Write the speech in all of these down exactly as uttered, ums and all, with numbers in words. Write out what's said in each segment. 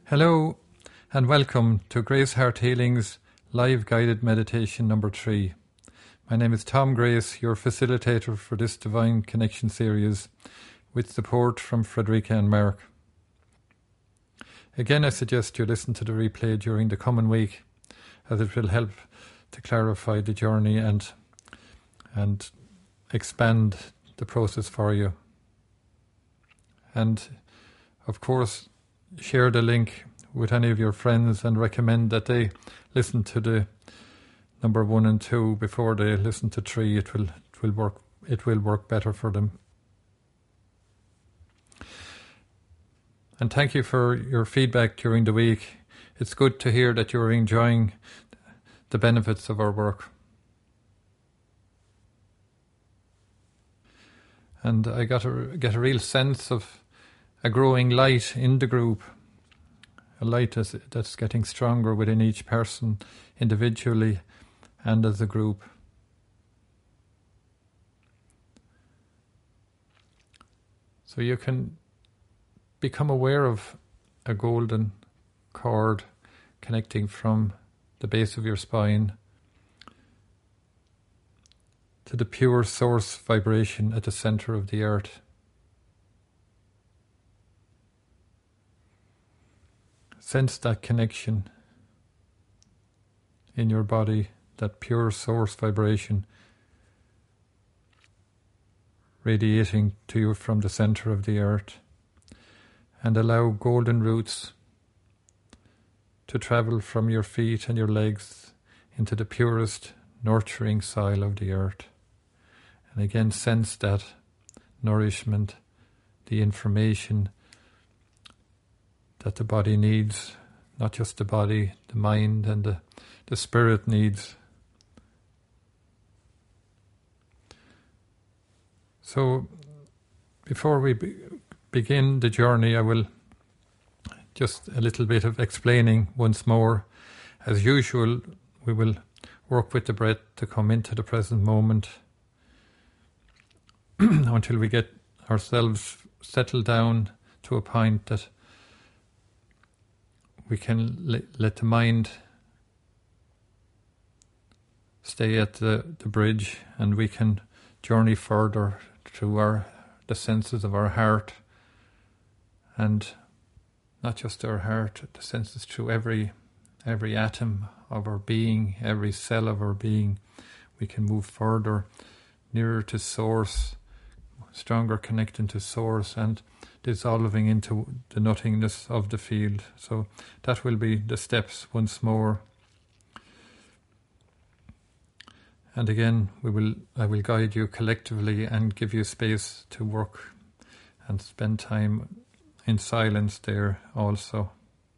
Hello and welcome to Grace Heart Healing's live guided meditation number three. My name is Tom Grace, your facilitator for this Divine Connection series with support from Frederica and Mark. Again, I suggest you listen to the replay during the coming week as it will help to clarify the journey and, and expand the process for you. And of course, share the link with any of your friends and recommend that they listen to the number one and two before they listen to three. It will it will work it will work better for them. And thank you for your feedback during the week. It's good to hear that you're enjoying the benefits of our work. And I got a get a real sense of a growing light in the group, a light that's, that's getting stronger within each person individually and as a group. So you can become aware of a golden cord connecting from the base of your spine to the pure source vibration at the center of the earth. Sense that connection in your body, that pure source vibration radiating to you from the center of the earth, and allow golden roots to travel from your feet and your legs into the purest nurturing soil of the earth. And again, sense that nourishment, the information that the body needs, not just the body, the mind and the, the spirit needs. So before we be, begin the journey, I will just a little bit of explaining once more. As usual, we will work with the breath to come into the present moment until we get ourselves settled down to a point that we can let, let the mind stay at the, the bridge, and we can journey further through our the senses of our heart, and not just our heart, the senses through every every atom of our being, every cell of our being. We can move further, nearer to source, stronger connecting to source, and dissolving into the nothingness of the field. So that will be the steps once more. And again, we will I will guide you collectively and give you space to work and spend time in silence there also.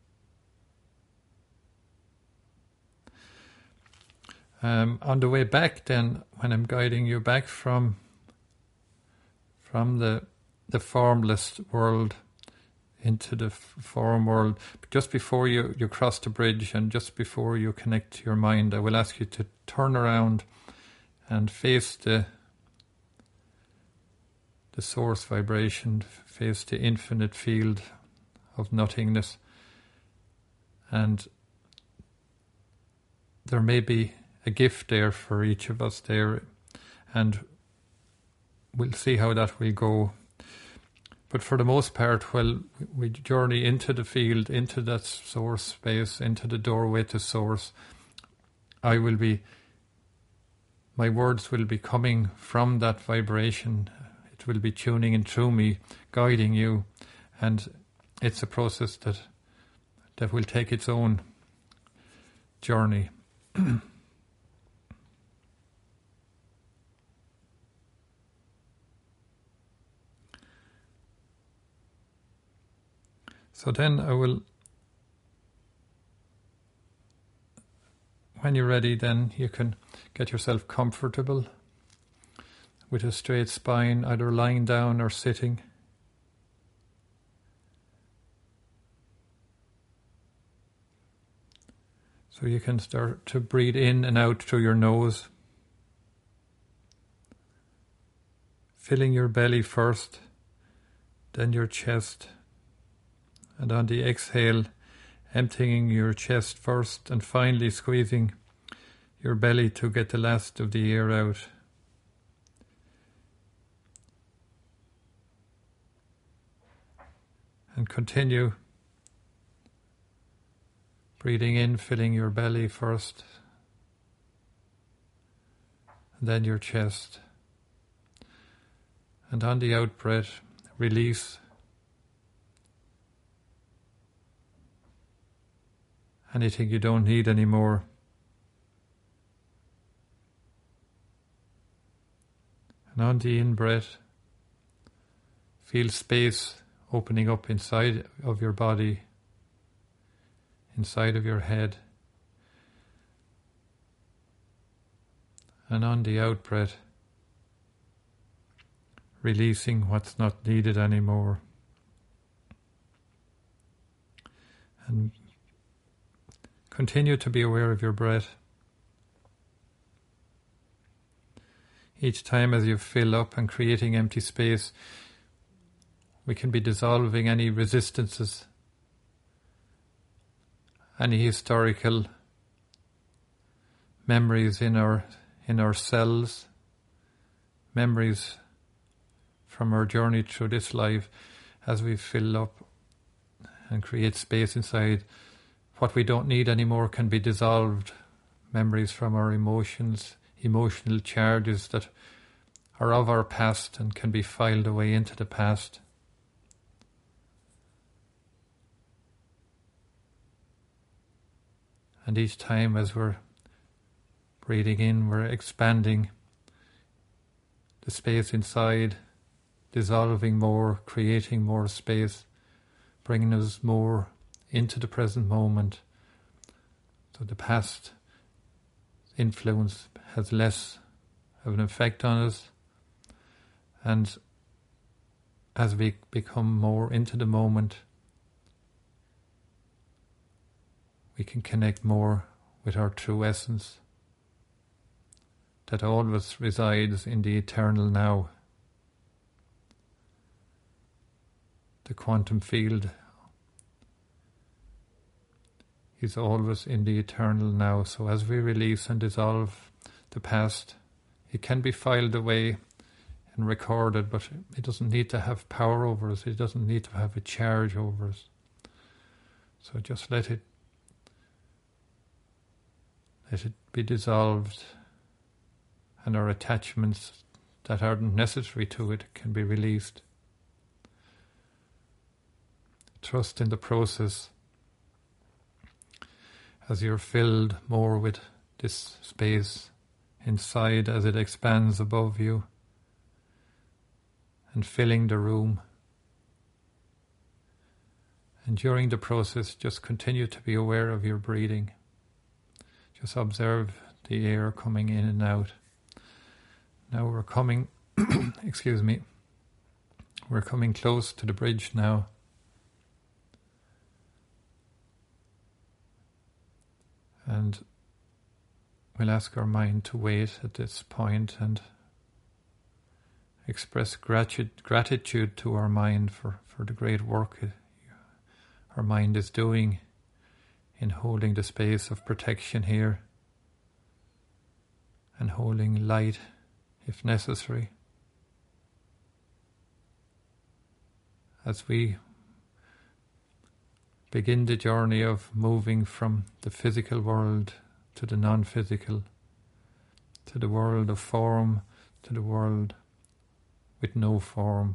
Um, on the way back then, when I'm guiding you back from from the the formless world into the form world, just before you, you cross the bridge and just before you connect your mind, I will ask you to turn around and face the the source vibration, face the infinite field of nothingness. And there may be a gift there for each of us there, and we'll see how that will go. But for the most part, while we journey into the field, into that source space, into the doorway to source, I will be, my words will be coming from that vibration. It will be tuning in through me, guiding you, and it's a process that that will take its own journey. So then I will, when you're ready, then you can get yourself comfortable with a straight spine, either lying down or sitting. So you can start to breathe in and out through your nose, filling your belly first, then your chest, and on the exhale, emptying your chest first and finally squeezing your belly to get the last of the air out. And continue breathing in, filling your belly first, and then your chest. And on the out breath, release anything you don't need anymore. And on the in breath, feel space opening up inside of your body, inside of your head. And on the out breath, releasing what's not needed anymore. And continue to be aware of your breath. Each time as you fill up and creating empty space, we can be dissolving any resistances, any historical memories in our in our cells, memories from our journey through this life. As we fill up and create space inside, what we don't need anymore can be dissolved. Memories from our emotions, emotional charges that are of our past and can be filed away into the past. And each time as we're breathing in, we're expanding the space inside, dissolving more, creating more space, bringing us more into the present moment. So the past influence has less of an effect on us. And as we become more into the moment, we can connect more with our true essence that always resides in the eternal now. The quantum field is always in the eternal now. So as we release and dissolve the past, it can be filed away and recorded, but it doesn't need to have power over us. It doesn't need to have a charge over us. So just let it Let it be dissolved, and our attachments that aren't necessary to it can be released. Trust in the process as you're filled more with this space inside as it expands above you and filling the room. And during the process, just continue to be aware of your breathing. Just observe the air coming in and out. Now we're coming, excuse me, we're coming close to the bridge now. And we'll ask our mind to wait at this point and express gratu- gratitude to our mind for, for the great work it, our mind is doing in holding the space of protection here and holding light if necessary. As we begin the journey of moving from the physical world to the non-physical, to the world of form, to the world with no form.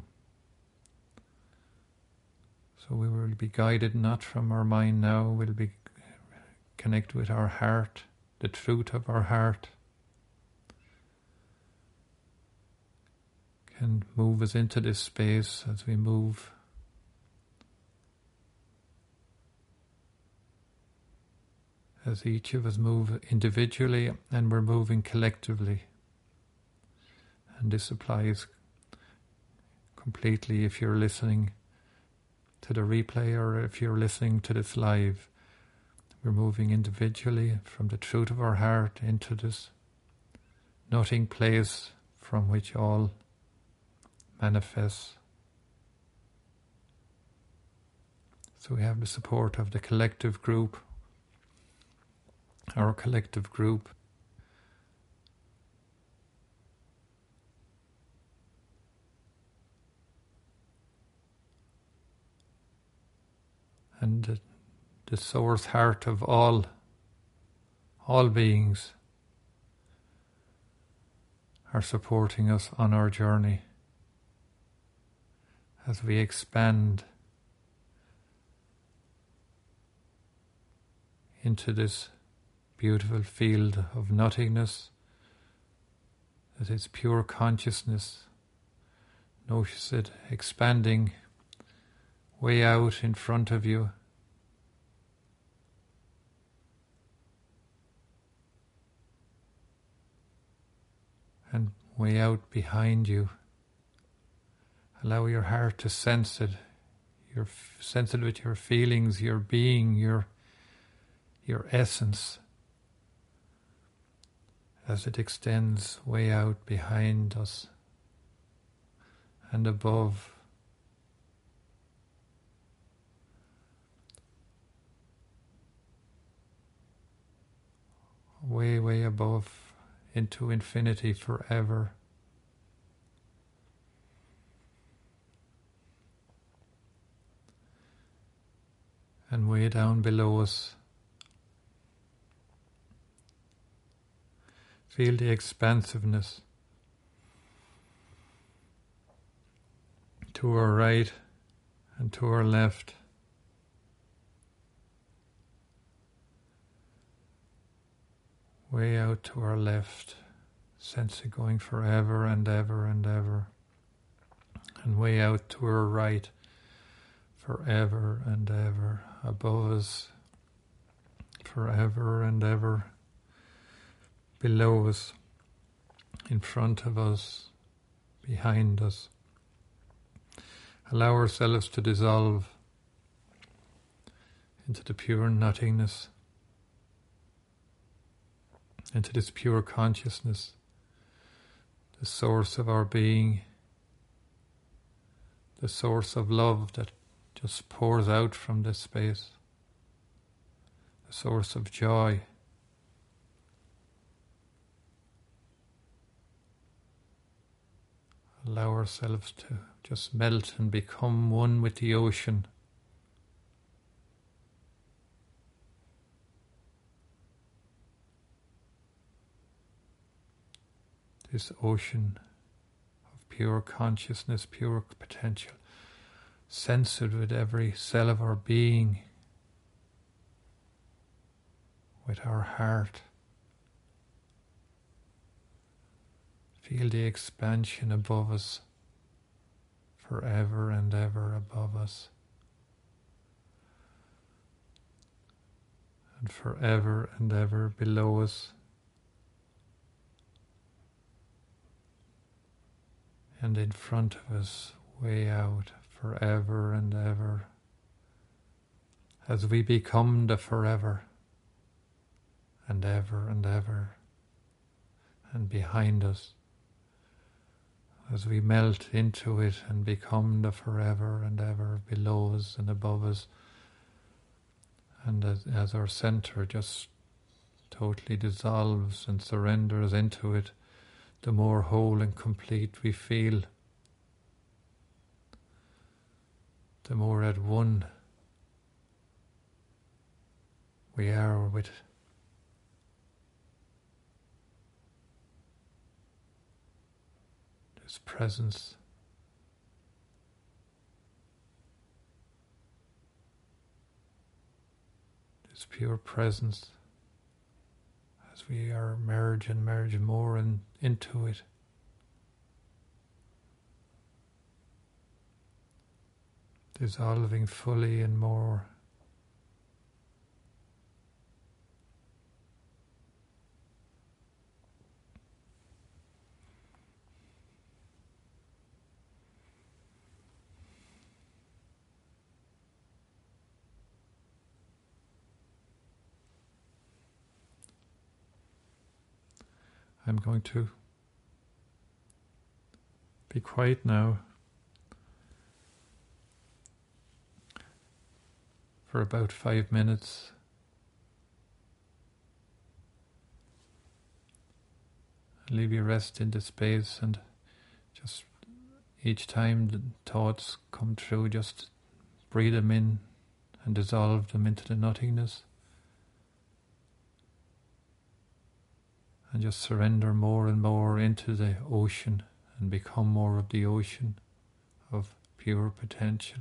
So we will be guided not from our mind now, we'll be connect with our heart, the truth of our heart can move us into this space as we move as each of us move individually and we're moving collectively. And this applies completely if you're listening to the replay or if you're listening to this live. We're moving individually from the truth of our heart into this nothing place from which all manifests. So we have the support of the collective group, our collective group. And the, the source heart of all, all beings are supporting us on our journey as we expand into this beautiful field of nothingness that is pure consciousness. Notice it expanding way out in front of you. And way out behind you. Allow your heart to sense it. Your sense it with your feelings, your being, your your essence, as it extends way out behind us and above. Way, way above, into infinity forever. And way down below us, feel the expansiveness. To our right and to our left. Way out to our left, sense it going forever and ever and ever. And way out to our right, forever and ever. Above us, forever and ever. Below us, in front of us, behind us. Allow ourselves to dissolve into the pure nothingness, into this pure consciousness, the source of our being, the source of love that just pours out from this space, the source of joy. Allow ourselves to just melt and become one with the ocean. This ocean of pure consciousness, pure potential, sense it with every cell of our being, with our heart. Feel the expansion above us, forever and ever above us. And forever and ever below us. And in front of us, way out, forever and ever. As we become the forever and ever and ever. And behind us, as we melt into it and become the forever and ever below us and above us, and as, as our center just totally dissolves and surrenders into it, the more whole and complete we feel, the more at one we are with this presence. This pure presence, as we are merge and merge more in, into it. Dissolving fully and more. I'm going to be quiet now for about five minutes. Leave you rest in the space, and just each time the thoughts come through, just breathe them in and dissolve them into the nothingness. And just surrender more and more into the ocean and become more of the ocean of pure potential.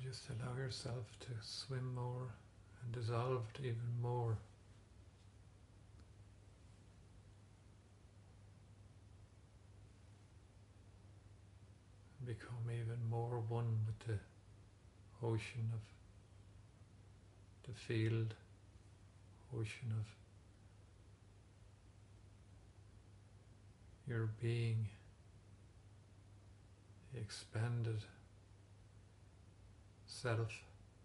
just allow yourself to swim more and dissolve even more. And become even more one with the ocean of the field, ocean of your being, the expanded self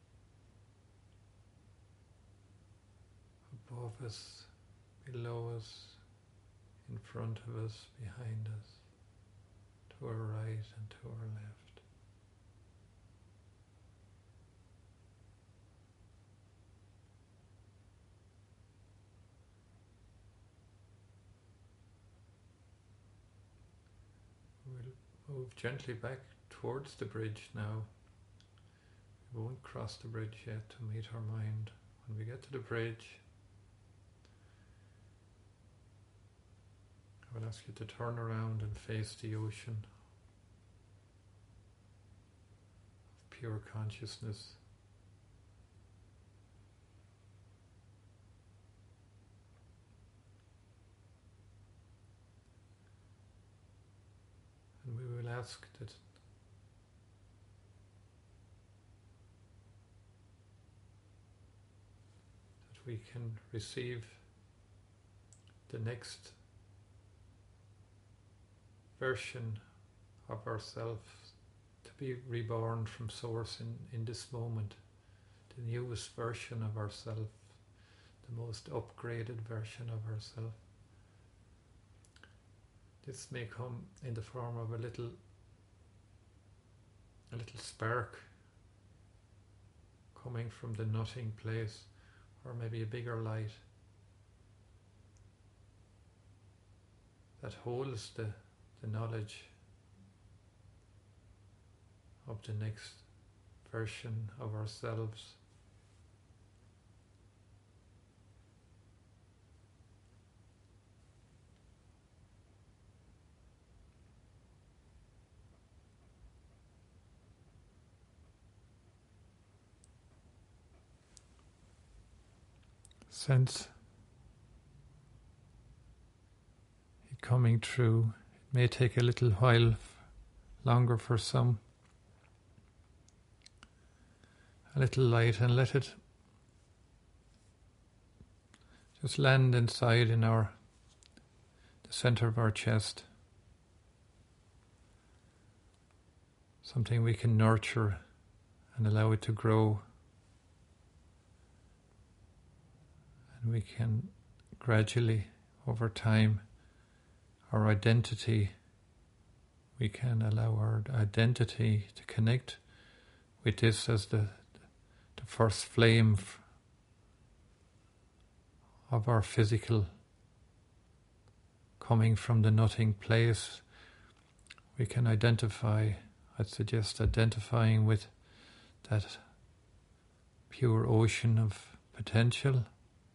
above us, below us, in front of us, behind us, to our right and to our left. We'll move gently back towards the bridge now. We won't cross the bridge yet to meet our mind. When we get to the bridge, I will ask you to turn around and face the ocean of pure consciousness. And we will ask that that we can receive the next version of ourselves, to be reborn from source in, in this moment, the newest version of ourselves, the most upgraded version of ourselves. This may come in the form of a little a little spark coming from the nothing place, or maybe a bigger light that holds the the knowledge of the next version of ourselves. Sense it coming true. May take a little while f- longer for some. A little light, and let it just land inside in our the center of our chest. Something we can nurture and allow it to grow. And we can gradually, over time, our identity, we can allow our identity to connect with this as the, the first flame f- of our physical coming from the nothing place. We can identify, I'd suggest identifying with that pure ocean of potential,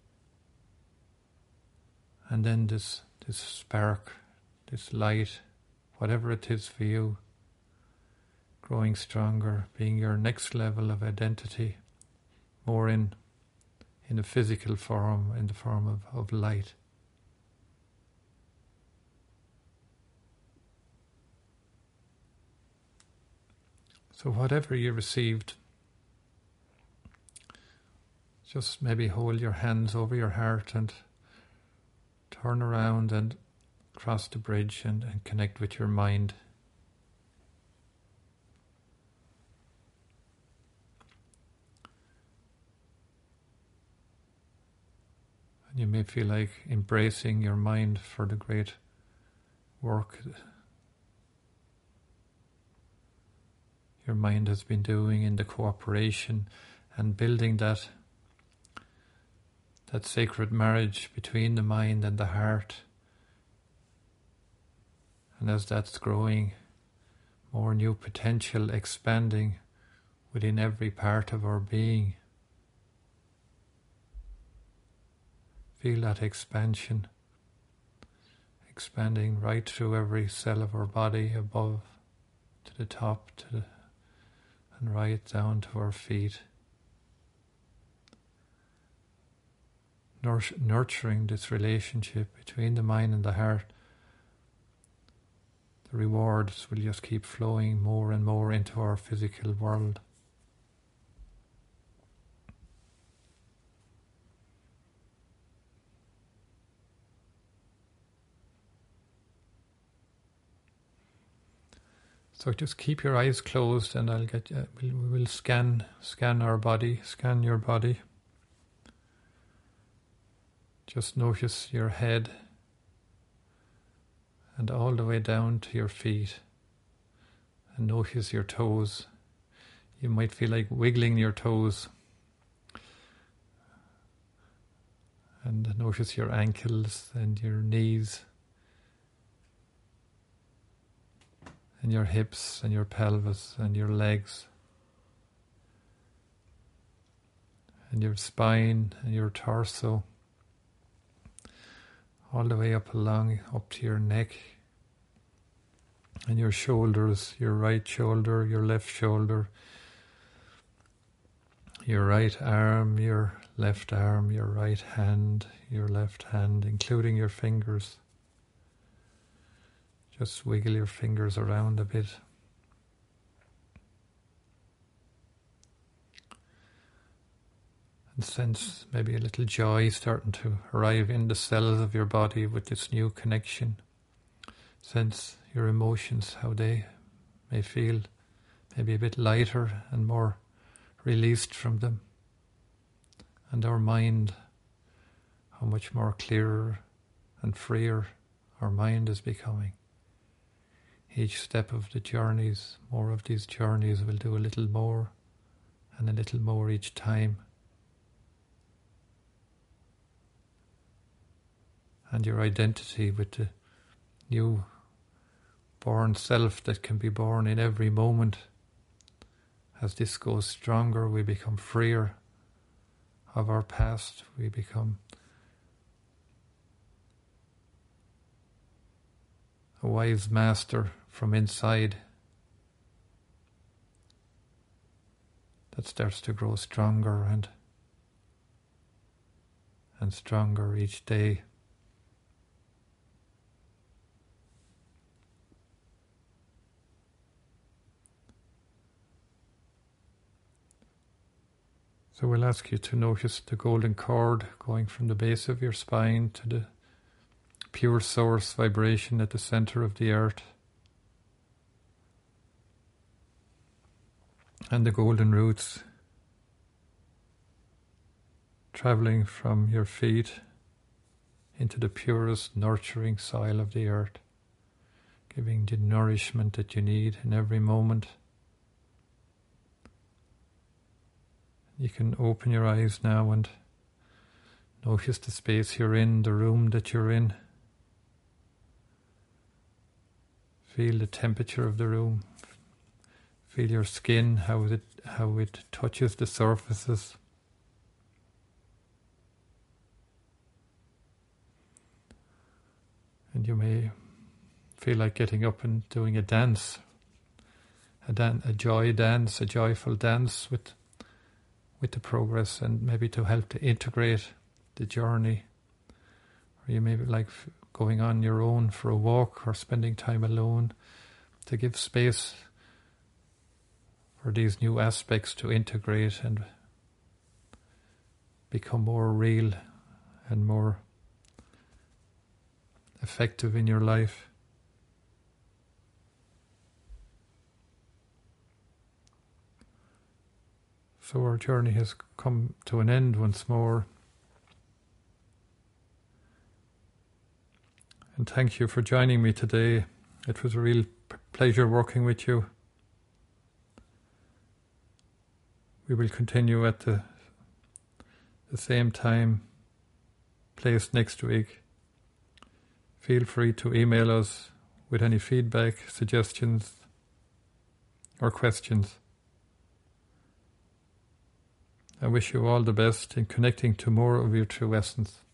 and then this this spark, this light, whatever it is for you, growing stronger, being your next level of identity, more in in a physical form, in the form of, of light. So whatever you received, just maybe hold your hands over your heart and turn around and cross the bridge and, and connect with your mind. And you may feel like embracing your mind for the great work your mind has been doing in the cooperation and building that that sacred marriage between the mind and the heart. And as that's growing, more new potential expanding within every part of our being. Feel that expansion, expanding right through every cell of our body, above to the top, to the, and right down to our feet. Nurturing this relationship between the mind and the heart. The rewards will just keep flowing more and more into our physical world. So just keep your eyes closed, and I'll get. Uh, we'll, we will scan, scan our body, scan your body. Just notice your head, and all the way down to your feet, and notice your toes. You might feel like wiggling your toes, and notice your ankles and your knees, and your hips and your pelvis and your legs, and your spine and your torso, all the way up along, up to your neck and your shoulders, your right shoulder, your left shoulder, your right arm, your left arm, your right hand, your left hand, including your fingers. Just wiggle your fingers around a bit. And sense maybe a little joy starting to arrive in the cells of your body with this new connection. Sense your emotions, how they may feel, maybe a bit lighter and more released from them. And our mind, how much more clearer and freer our mind is becoming. Each step of the journeys, more of these journeys will do a little more and a little more each time. And your identity with the new born self that can be born in every moment. As this goes stronger, we become freer of our past. We become a wise master from inside that starts to grow stronger and and stronger each day. So we'll ask you to notice the golden cord going from the base of your spine to the pure source vibration at the center of the earth. And the golden roots traveling from your feet into the purest nurturing soil of the earth, giving the nourishment that you need in every moment. You can open your eyes now and notice the space you're in, the room that you're in. Feel the temperature of the room. Feel your skin, how it how it touches the surfaces. And you may feel like getting up and doing a dance, a, dan- a joy dance, a joyful dance with with the progress, and maybe to help to integrate the journey. Or you may be like going on your own for a walk or spending time alone to give space for these new aspects to integrate and become more real and more effective in your life. So our journey has come to an end once more. And thank you for joining me today. It was a real p- pleasure working with you. We will continue at the, the same time, place next week. Feel free to email us with any feedback, suggestions, or questions. I wish you all the best in connecting to more of your true essence.